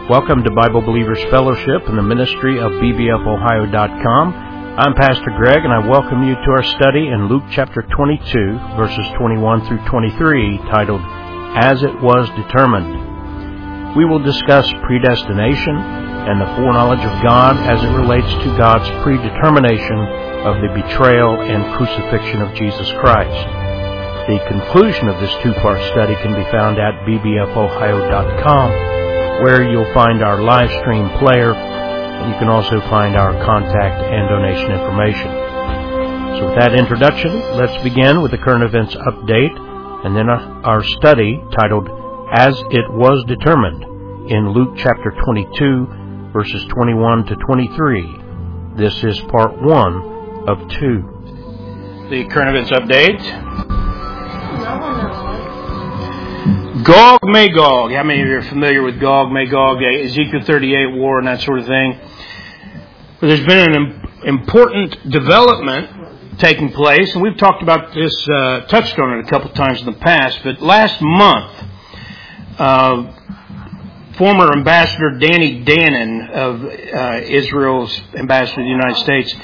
Welcome to Bible Believers Fellowship and the ministry of bbfohio.com. I'm Pastor Greg, and I welcome you to our study in Luke chapter 22, verses 21 through 23, titled, As It Was Determined. We will discuss predestination and the foreknowledge of God as it relates to God's predetermination of the betrayal and crucifixion of Jesus Christ. The conclusion of this two-part study can be found at bbfohio.com, where you'll find our live stream player, and you can also find our contact and donation information. So with that introduction, let's begin with the current events update, and then our study titled, As It Was Determined, in Luke chapter 22, verses 21 to 23. This is part 1 of 2. The current events update. Gog Magog. How many of you are familiar with Gog Magog, Ezekiel 38 war and that sort of thing? Well, there's been an important development taking place, and we've talked about this, touched on it a couple times in the past, but last month, former Ambassador Danny Danon of Israel's ambassador to the United States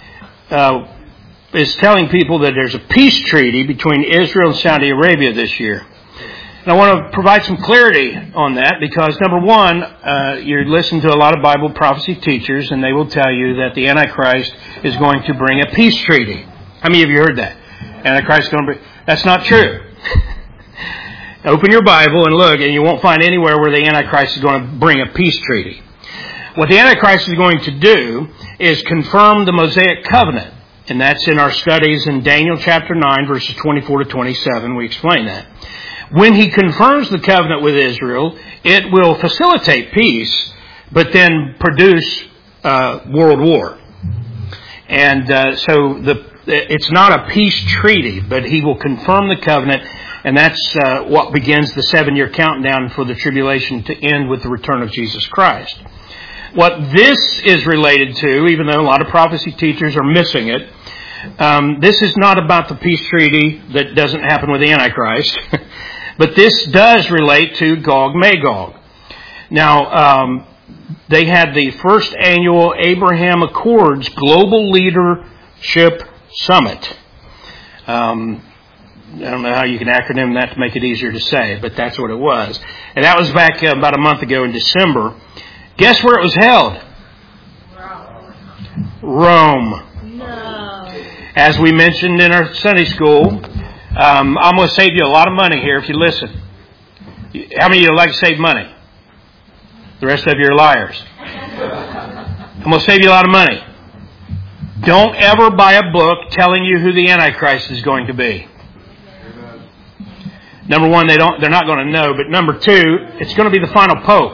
is telling people that there's a peace treaty between Israel and Saudi Arabia this year. And I want to provide some clarity on that because, number one, you listen to a lot of Bible prophecy teachers, and they will tell you that the Antichrist is going to bring a peace treaty. How many of you heard that? Antichrist is going to bring... That's not true. Open your Bible and look, and you won't find anywhere where the Antichrist is going to bring a peace treaty. What the Antichrist is going to do is confirm the Mosaic covenant, and that's in our studies in Daniel chapter 9, verses 24 to 27. We explain that. When he confirms the covenant with Israel, it will facilitate peace, but then produce world war. And so it's not a peace treaty, but he will confirm the covenant, and that's what begins the 7-year countdown for the tribulation to end with the return of Jesus Christ. What this is related to, even though a lot of prophecy teachers are missing it, this is not about the peace treaty that doesn't happen with the Antichrist. But this does relate to Gog Magog. Now, they had the first annual Abraham Accords Global Leadership Summit. I don't know how you can acronym that to make it easier to say, but that's what it was. And that was back about a month ago in December. Guess where it was held? Rome. No. As we mentioned in our Sunday school, I'm going to save you a lot of money here if you listen. How many of you would like to save money? The rest of you are liars. I'm going to save you a lot of money. Don't ever buy a book telling you who the Antichrist is going to be. Number one, they're not going to know. But number two, it's going to be the final pope.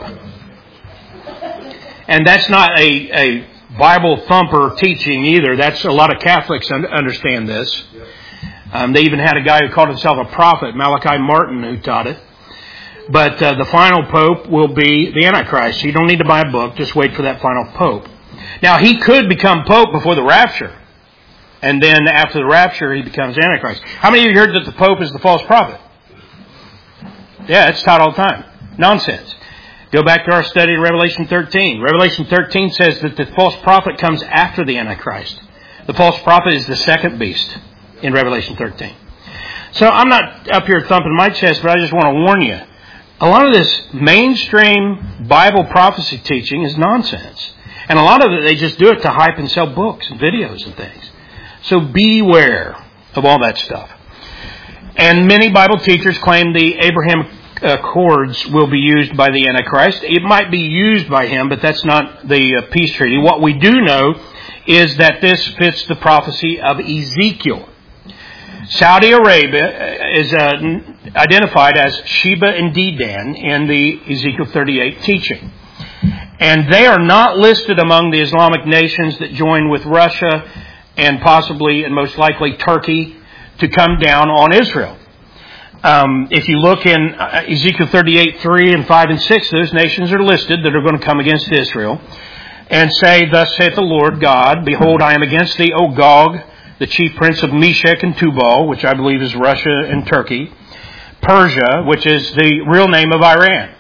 And that's not a Bible thumper teaching either. That's a lot of Catholics understand this. They even had a guy who called himself a prophet, Malachi Martin, who taught it. But the final pope will be the Antichrist. You don't need to buy a book. Just wait for that final pope. Now, he could become pope before the rapture. And then after the rapture, he becomes Antichrist. How many of you heard that the pope is the false prophet? Yeah, it's taught all the time. Nonsense. Go back to our study in Revelation 13. Revelation 13 says that the false prophet comes after the Antichrist. The false prophet is the second beast in Revelation 13. So I'm not up here thumping my chest, but I just want to warn you. A lot of this mainstream Bible prophecy teaching is nonsense. And a lot of it, they just do it to hype and sell books and videos and things. So beware of all that stuff. And many Bible teachers claim the Abraham Accords will be used by the Antichrist. It might be used by him, but that's not the peace treaty. What we do know is that this fits the prophecy of Ezekiel. Saudi Arabia is identified as Sheba and Dedan in the Ezekiel 38 teaching. And they are not listed among the Islamic nations that join with Russia and possibly and most likely Turkey to come down on Israel. If you look in Ezekiel 38, 3 and 5 and 6, those nations are listed that are going to come against Israel and say, Thus saith the Lord God, Behold, I am against thee, O Gog, the chief prince of Meshech and Tubal, which I believe is Russia and Turkey, Persia, which is the real name of Iran.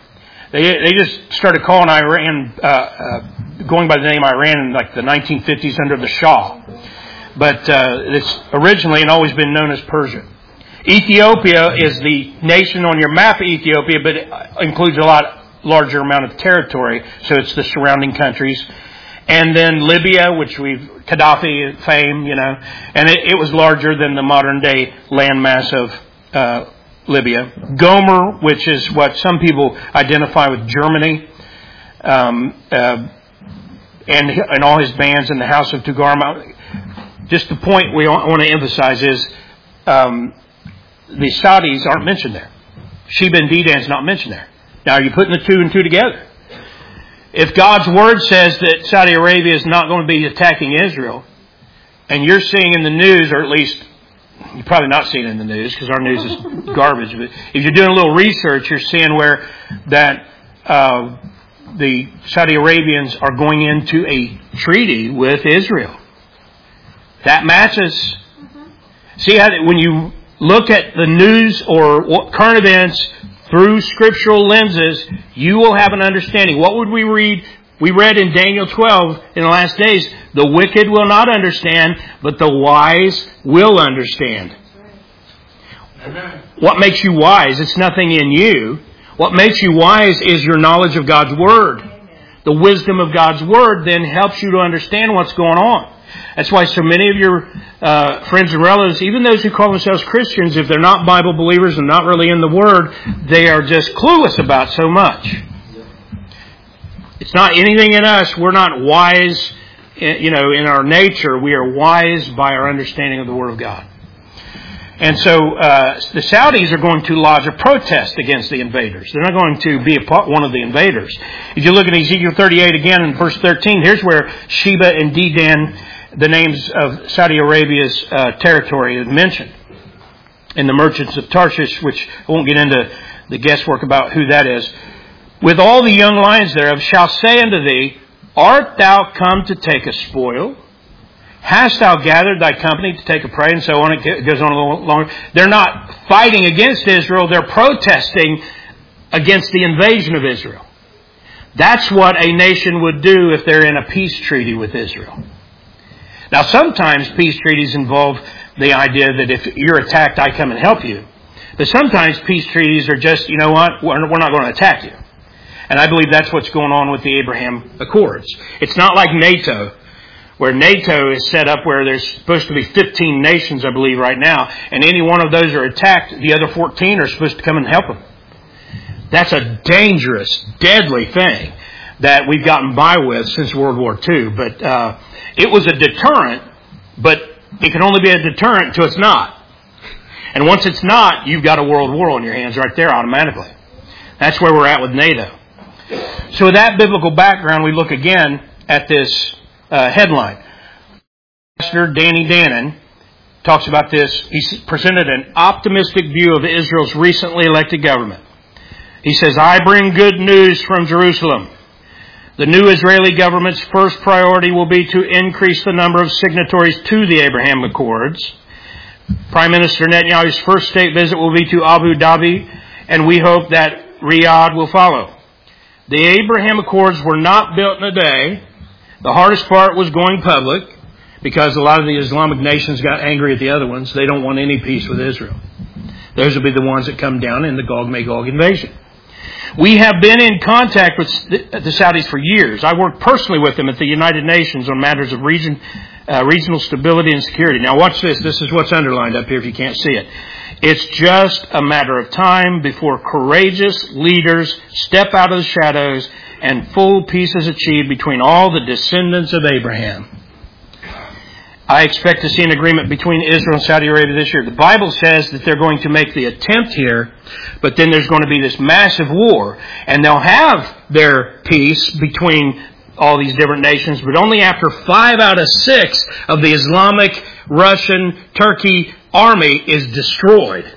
They just started calling Iran, going by the name Iran in like the 1950s under the Shah. But it's originally and always been known as Persia. Ethiopia is the nation on your map of Ethiopia, but it includes a lot larger amount of territory. So it's the surrounding countries. And then Libya, which Gaddafi fame, and it was larger than the modern day landmass of Libya. Gomer, which is what some people identify with Germany, and all his bands in the House of Togarmah. Just the point we want to emphasize is the Saudis aren't mentioned there. Sheba and Dedan's not mentioned there. Now, are you putting the two and two together? If God's Word says that Saudi Arabia is not going to be attacking Israel, and you're seeing in the news, or at least you're probably not seeing it in the news because our news is garbage, but if you're doing a little research, you're seeing where that the Saudi Arabians are going into a treaty with Israel. That matches. See how when you look at the news or current events through scriptural lenses, you will have an understanding. What would we read? We read in Daniel 12 in the last days, the wicked will not understand, but the wise will understand. Amen. What makes you wise? It's nothing in you. What makes you wise is your knowledge of God's Word. The wisdom of God's Word then helps you to understand what's going on. That's why so many of your friends and relatives, even those who call themselves Christians, if they're not Bible believers and not really in the Word, they are just clueless about so much. It's not anything in us. We're not wise, in our nature. We are wise by our understanding of the Word of God. And so the Saudis are going to lodge a protest against the invaders. They're not going to be one of the invaders. If you look at Ezekiel 38 again in verse 13, here's where Sheba and Dedan, the names of Saudi Arabia's territory, is mentioned. And the merchants of Tarshish, which I won't get into the guesswork about who that is. With all the young lions thereof shall say unto thee, Art thou come to take a spoil? Hast thou gathered thy company to take a prey? And so on. It goes on a little longer. They're not fighting against Israel. They're protesting against the invasion of Israel. That's what a nation would do if they're in a peace treaty with Israel. Now, sometimes peace treaties involve the idea that if you're attacked, I come and help you. But sometimes peace treaties are just, you know what, we're not going to attack you. And I believe that's what's going on with the Abraham Accords. It's not like NATO, where NATO is set up where there's supposed to be 15 nations, I believe, right now. And any one of those are attacked, the other 14 are supposed to come and help them. That's a dangerous, deadly thing that we've gotten by with since World War II. But it was a deterrent, but it can only be a deterrent until it's not. And once it's not, you've got a world war on your hands right there automatically. That's where we're at with NATO. So with that biblical background, we look again at this headline. Pastor Danny Dannon talks about this. He presented an optimistic view of Israel's recently elected government. He says, I bring good news from Jerusalem. The new Israeli government's first priority will be to increase the number of signatories to the Abraham Accords. Prime Minister Netanyahu's first state visit will be to Abu Dhabi, and we hope that Riyadh will follow. The Abraham Accords were not built in a day. The hardest part was going public, because a lot of the Islamic nations got angry at the other ones. They don't want any peace with Israel. Those will be the ones that come down in the Gog-Magog invasion. We have been in contact with the Saudis for years. I worked personally with them at the United Nations on matters of regional stability and security. Now watch this. This is what's underlined up here if you can't see it. It's just a matter of time before courageous leaders step out of the shadows and full peace is achieved between all the descendants of Abraham. I expect to see an agreement between Israel and Saudi Arabia this year. The Bible says that they're going to make the attempt here, but then there's going to be this massive war, and they'll have their peace between all these different nations, but only after 5 out of 6 of the Islamic, Russian, Turkey army is destroyed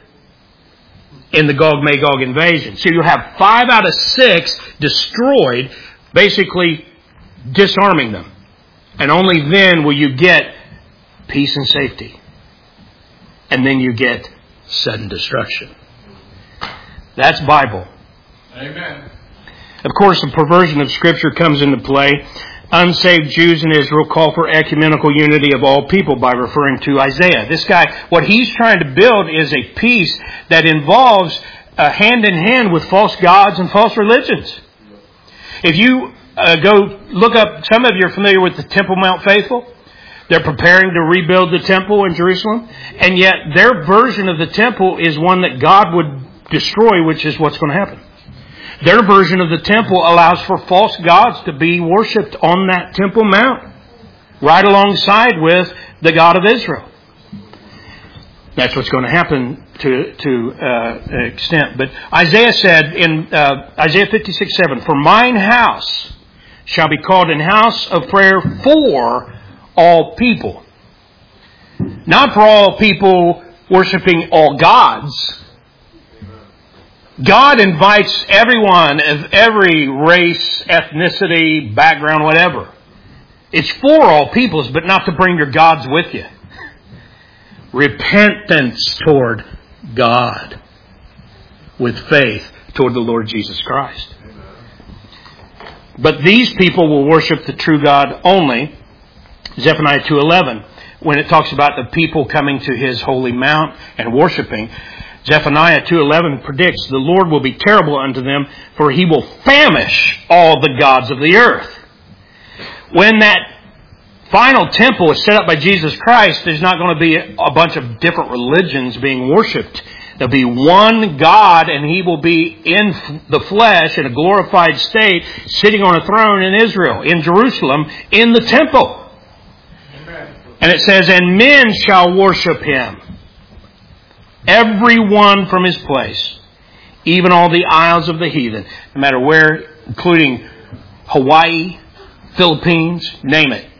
in the Gog-Magog invasion. So you'll have 5 out of 6 destroyed, basically disarming them. And only then will you get peace and safety. And then you get sudden destruction. That's Bible. Amen. Of course, the perversion of Scripture comes into play. Unsaved Jews in Israel call for ecumenical unity of all people by referring to Isaiah. This guy, what he's trying to build is a peace that involves hand in hand with false gods and false religions. If you go look up, some of you are familiar with the Temple Mount Faithful. They're preparing to rebuild the temple in Jerusalem. And yet their version of the temple is one that God would destroy, which is what's going to happen. Their version of the temple allows for false gods to be worshipped on that Temple Mount, right alongside with the God of Israel. That's what's going to happen to an extent. But Isaiah said in Isaiah 56:7, "For mine house shall be called an house of prayer for all people." Not for all people worshiping all gods. God invites everyone of every race, ethnicity, background, whatever. It's for all peoples, but not to bring your gods with you. Repentance toward God with faith toward the Lord Jesus Christ. But these people will worship the true God only. Zephaniah 2:11, when it talks about the people coming to His holy mount and worshiping, Zephaniah 2:11 predicts the Lord will be terrible unto them, for He will famish all the gods of the earth. When that final temple is set up by Jesus Christ, there's not going to be a bunch of different religions being worshipped. There'll be one God, and He will be in the flesh in a glorified state, sitting on a throne in Israel, in Jerusalem, in the temple. Amen. And it says, "And men shall worship Him, every one from his place, even all the isles of the heathen," no matter where, including Hawaii, Philippines, name it.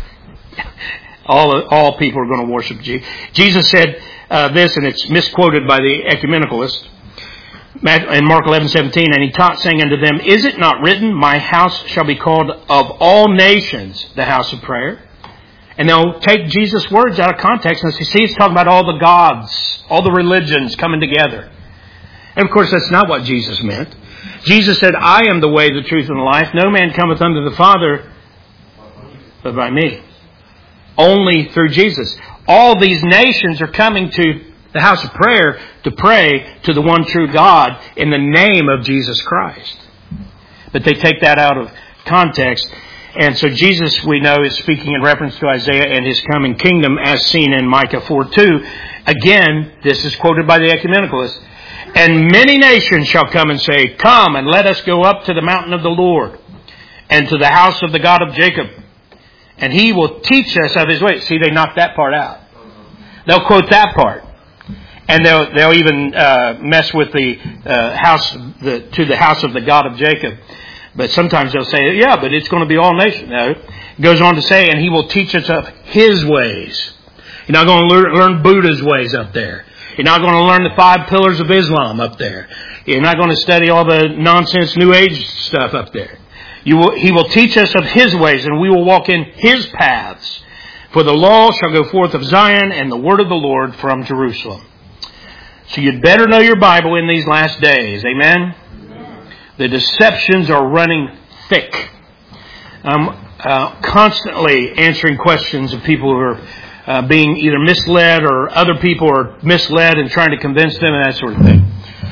All people are going to worship Jesus. Jesus said this, and it's misquoted by the ecumenicalists, in Mark 11:17, "And He taught, saying unto them, Is it not written, My house shall be called of all nations the house of prayer?" And they'll take Jesus' words out of context and say, see, it's talking about all the gods, all the religions coming together. And of course, that's not what Jesus meant. Jesus said, "I am the way, the truth, and the life. No man cometh unto the Father but by me." Only through Jesus. All these nations are coming to the house of prayer to pray to the one true God in the name of Jesus Christ. But they take that out of context. And so Jesus, we know, is speaking in reference to Isaiah and His coming kingdom as seen in Micah 4:2. Again, this is quoted by the ecumenicalists. "And many nations shall come and say, Come and let us go up to the mountain of the Lord and to the house of the God of Jacob. And He will teach us of His ways." See, they knocked that part out. They'll quote that part. And they'll even mess with the to the house of the God of Jacob. But sometimes they'll say, yeah, but it's going to be all nations. No. It goes on to say, "And He will teach us of His ways." You're not going to learn Buddha's ways up there. You're not going to learn the 5 pillars of Islam up there. You're not going to study all the nonsense New Age stuff up there. He will teach us of His ways, and we will walk in His paths. "For the law shall go forth of Zion, and the word of the Lord from Jerusalem." So you'd better know your Bible in these last days. Amen? The deceptions are running thick. I'm constantly answering questions of people who are being either misled, or other people are misled and trying to convince them, and that sort of thing.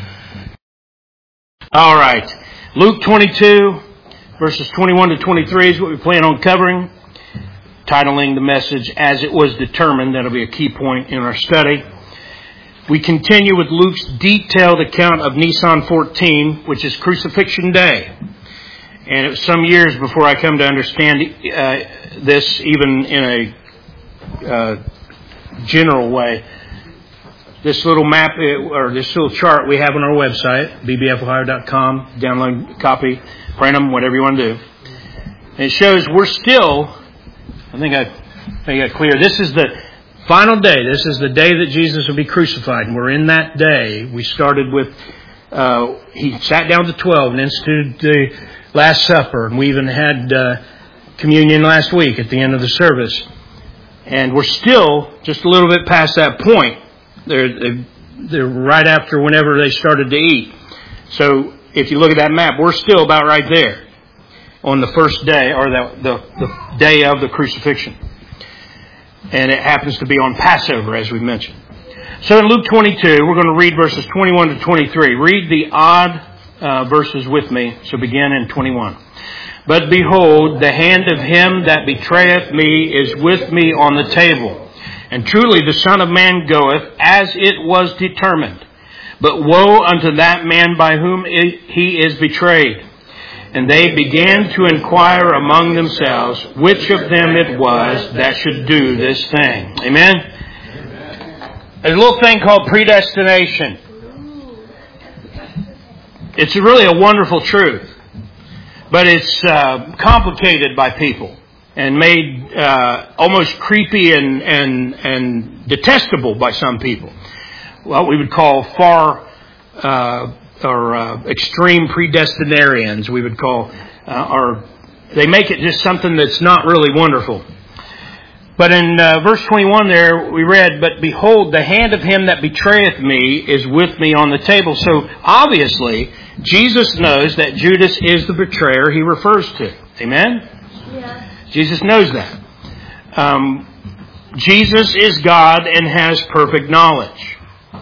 All right. Luke 22, verses 21 to 23 is what we plan on covering. Titling the message, "As It Was Determined." That'll be a key point in our study. We continue with Luke's detailed account of Nisan 14, which is Crucifixion Day. And it was some years before I come to understand this, even in a general way. This little map, or this little chart we have on our website, bbfohio.com. Download a copy, print them, whatever you want to do. And it shows we're still, I think I made it clear, this is the final day. This is the day that Jesus will be crucified. And we're in that day. We started with, He sat down to 12 and instituted the Last Supper. And we even had communion last week at the end of the service. And we're still just a little bit past that point. They're right after whenever they started to eat. So if you look at that map, we're still about right there on the first day, or the day of the crucifixion. And it happens to be on Passover, as we mentioned. So in Luke 22, we're going to read verses 21 to 23. Read the odd verses with me. So begin in 21. But behold, the hand of him that betrayeth me is with me on the table. And truly the Son of Man goeth as it was determined. But woe unto that man by whom he is betrayed. And they began to inquire among themselves which of them it was that should do this thing. Amen? There's a little thing called predestination. It's really a wonderful truth. But it's complicated by people and made almost creepy and detestable by some people. What we would call extreme predestinarians, we would call, they make it just something that's not really wonderful. But in verse 21 there, we read, but behold, the hand of him that betrayeth me is with me on the table. So obviously, Jesus knows that Judas is the betrayer he refers to. Amen? Yeah. Jesus knows that. Jesus is God and has perfect knowledge.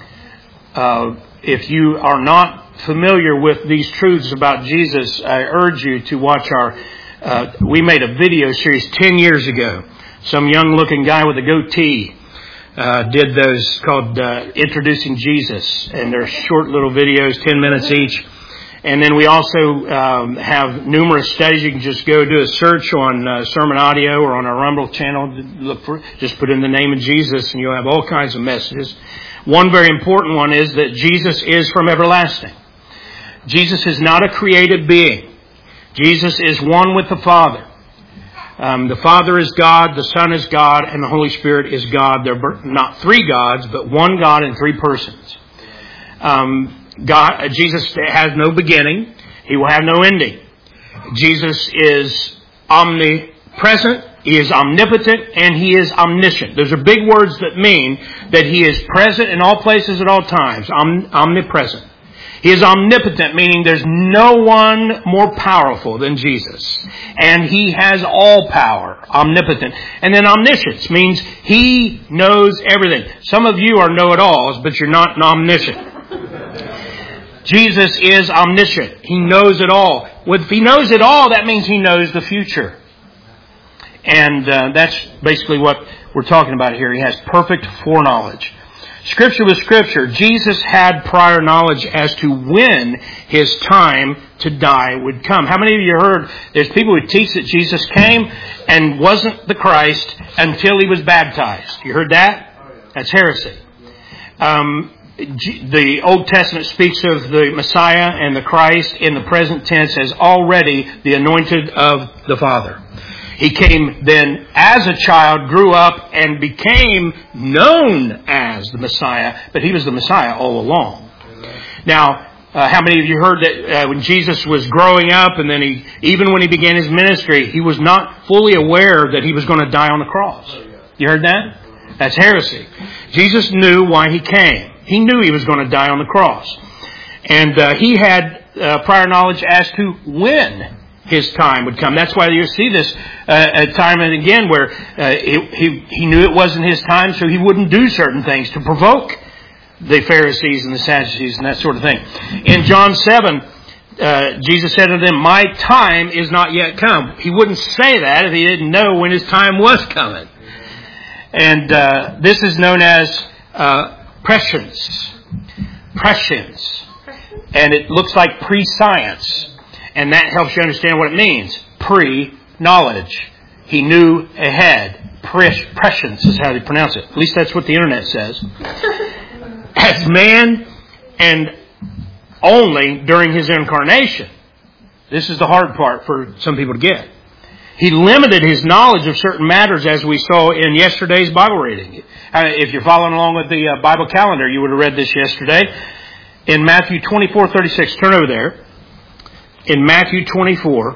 If you are not familiar with these truths about Jesus, I urge you to watch we made a video series 10 years ago. Some young-looking guy with a goatee did those called Introducing Jesus. And they're short little videos, 10 minutes each. And then we also have numerous studies. You can just go do a search on Sermon Audio or on our Rumble channel. Just put in the name of Jesus and you'll have all kinds of messages. One very important one is that Jesus is from everlasting. Jesus is not a created being. Jesus is one with the Father. The Father is God, the Son is God, and the Holy Spirit is God. They're not three gods, but one God in three persons. Jesus has no beginning. He will have no ending. Jesus is omnipresent, He is omnipotent, and He is omniscient. Those are big words that mean that He is present in all places at all times. Omnipresent. He is omnipotent, meaning there's no one more powerful than Jesus. And He has all power, omnipotent. And then omniscience means He knows everything. Some of you are know-it-alls, but you're not omniscient. Jesus is omniscient. He knows it all. If He knows it all, that means He knows the future. And that's basically what we're talking about here. He has perfect foreknowledge. Scripture was Scripture. Jesus had prior knowledge as to when His time to die would come. How many of you heard there's people who teach that Jesus came and wasn't the Christ until He was baptized? You heard that? That's heresy. The Old Testament speaks of the Messiah and the Christ in the present tense as already the anointed of the Father. He came then as a child, grew up, and became known as the Messiah, but He was the Messiah all along. Now, how many of you heard that when Jesus was growing up and then even when He began His ministry, He was not fully aware that He was going to die on the cross? You heard that? That's heresy. Jesus knew why He came. He knew He was going to die on the cross. And He had prior knowledge as to when His time would come. That's why you see this time and again where He knew it wasn't His time, so He wouldn't do certain things to provoke the Pharisees and the Sadducees and that sort of thing. In John 7, Jesus said to them, "My time is not yet come." He wouldn't say that if He didn't know when His time was coming. And this is known as prescience. Prescience. And it looks like pre-science. And that helps you understand what it means. Pre-knowledge. He knew ahead. Prescience is how they pronounce it. At least that's what the internet says. As man and only during His incarnation. This is the hard part for some people to get. He limited His knowledge of certain matters as we saw in yesterday's Bible reading. If you're following along with the Bible calendar, you would have read this yesterday. In Matthew 24:36, turn over there. In Matthew 24,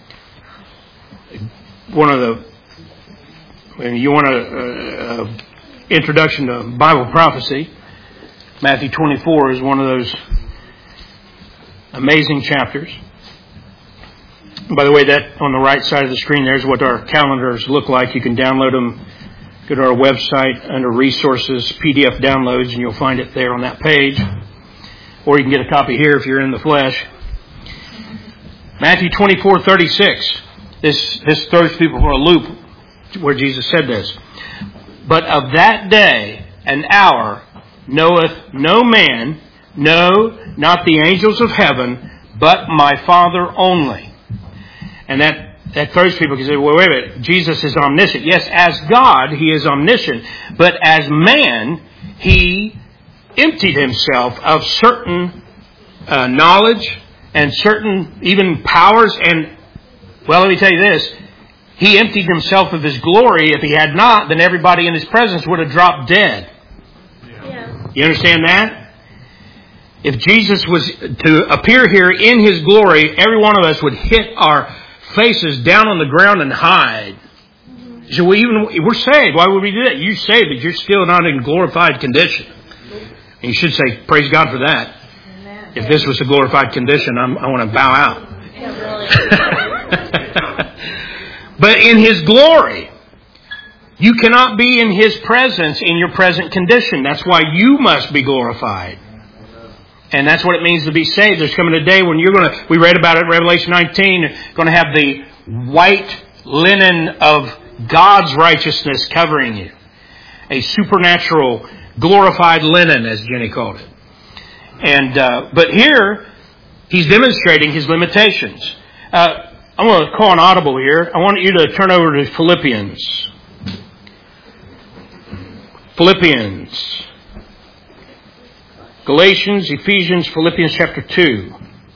you want an introduction to Bible prophecy, Matthew 24 is one of those Amazing chapters. By the way, that on the right side of the screen, there's what our calendars look like. You can download them. Go to our website under Resources, PDF Downloads, and you'll find it there on that page. Or you can get a copy here if you're in the flesh. Matthew 24:36. This throws people for a loop where Jesus said this. But of that day and hour knoweth no man, no, not the angels of heaven, but my Father only. And that throws people because they say, well, wait a minute, Jesus is omniscient. Yes, as God, He is omniscient. But as man, He emptied Himself of certain knowledge and certain even powers. And, well, let me tell you this. He emptied Himself of His glory. If He had not, then everybody in His presence would have dropped dead. Yeah. You understand that? If Jesus was to appear here in His glory, every one of us would hit our faces down on the ground and hide. So we're saved. Why would we do that? You're saved, but you're still not in glorified condition. And you should say, praise God for that. Amen. If this was a glorified condition, I want to bow out. But in His glory, you cannot be in His presence in your present condition. That's why you must be glorified. And that's what it means to be saved. There's coming a day when we read about it in Revelation 19, going to have the white linen of God's righteousness covering you. A supernatural, glorified linen, as Jenny called it. And but here, He's demonstrating His limitations. I'm going to call an audible here. I want you to turn over to Philippians. Galatians, Ephesians, Philippians chapter 2.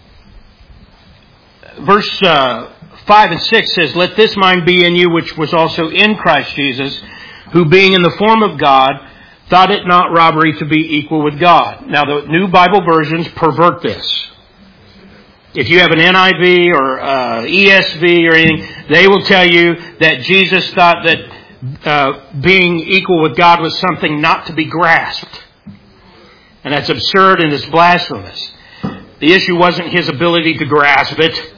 Verse 5 and 6 says, let this mind be in you which was also in Christ Jesus, who being in the form of God, thought it not robbery to be equal with God. Now the new Bible versions pervert this. If you have an NIV or ESV or anything, they will tell you that Jesus thought that being equal with God was something not to be grasped. And that's absurd and it's blasphemous. The issue wasn't His ability to grasp it,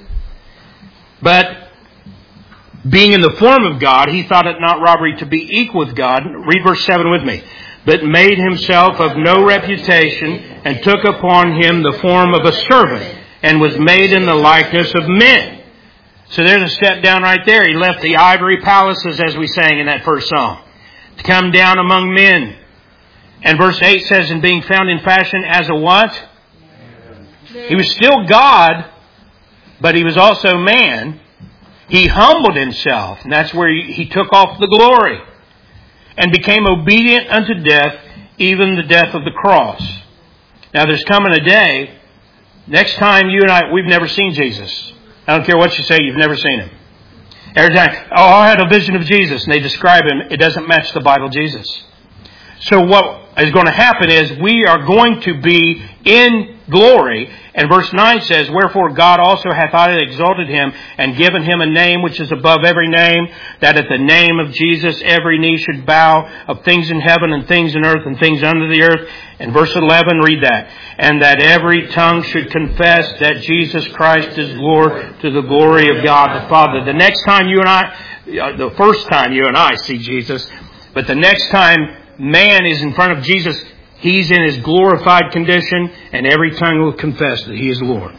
but being in the form of God, He thought it not robbery to be equal with God. Read verse 7 with me. But made Himself of no reputation and took upon Him the form of a servant and was made in the likeness of men. So there's a step down right there. He left the ivory palaces, as we sang in that first song, to come down among men. And verse 8 says, and being found in fashion as a what? He was still God, but He was also man. He humbled Himself, and that's where he took off the glory, and became obedient unto death, even the death of the cross. Now there's coming a day, next time you and I, we've never seen Jesus. I don't care what you say, you've never seen Him. Every time, I had a vision of Jesus, and they describe Him, it doesn't match the Bible Jesus. So what is going to happen is we are going to be in glory. And verse 9 says, wherefore God also hath highly exalted Him and given Him a name which is above every name, that at the name of Jesus every knee should bow, of things in heaven and things in earth and things under the earth. And verse 11, read that. And that every tongue should confess that Jesus Christ is Lord, to the glory of God the Father. The next time you and I, the first time you and I see Jesus, but the next time man is in front of Jesus, He's in His glorified condition, and every tongue will confess that He is Lord.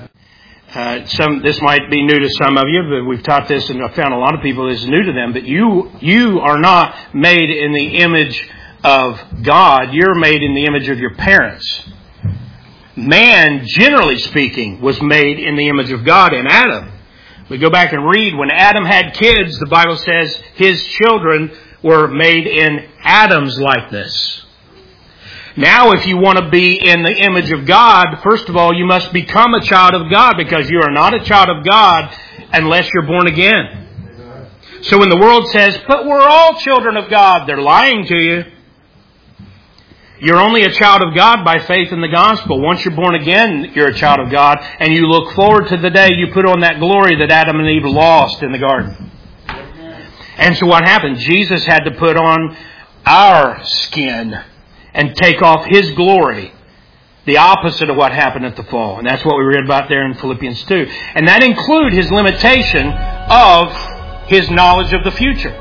This might be new to some of you, but we've taught this, and I've found a lot of people this is new to them. But you are not made in the image of God. You're made in the image of your parents. Man, generally speaking, was made in the image of God in Adam. We go back and read, when Adam had kids, the Bible says his children were made in Adam's likeness. Now, if you want to be in the image of God, first of all, you must become a child of God, because you are not a child of God unless you're born again. So when the world says, but we're all children of God, they're lying to you. You're only a child of God by faith in the gospel. Once you're born again, you're a child of God, and you look forward to the day you put on that glory that Adam and Eve lost in the garden. And so what happened? Jesus had to put on our skin and take off His glory The opposite of what happened at the fall. And that's what we read about there in Philippians 2. And that includes His limitation of His knowledge of the future.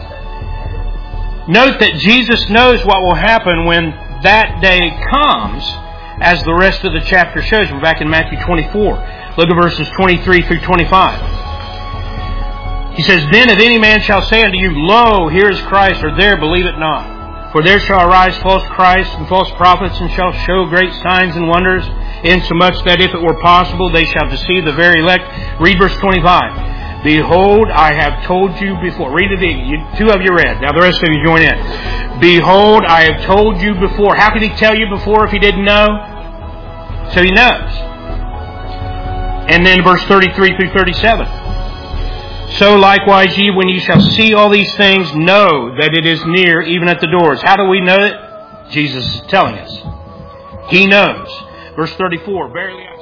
Note that Jesus knows what will happen when that day comes, as the rest of the chapter shows. We're back in Matthew 24. Look at verses 23 through 25. He says, "Then if any man shall say unto you, Lo, here is Christ, or there, believe it not. For there shall arise false Christs and false prophets, and shall show great signs and wonders, insomuch that if it were possible, they shall deceive the very elect." Read verse 25. "Behold, I have told you before." Read it again. Two of you read. Now the rest of you join in. "Behold, I have told you before." How could He tell you before if He didn't know? So He knows. And then verse 33 through 37. "So likewise ye, when ye shall see all these things, know that it is near, even at the doors." How do we know it? Jesus is telling us. He knows. Verse 34. "Verily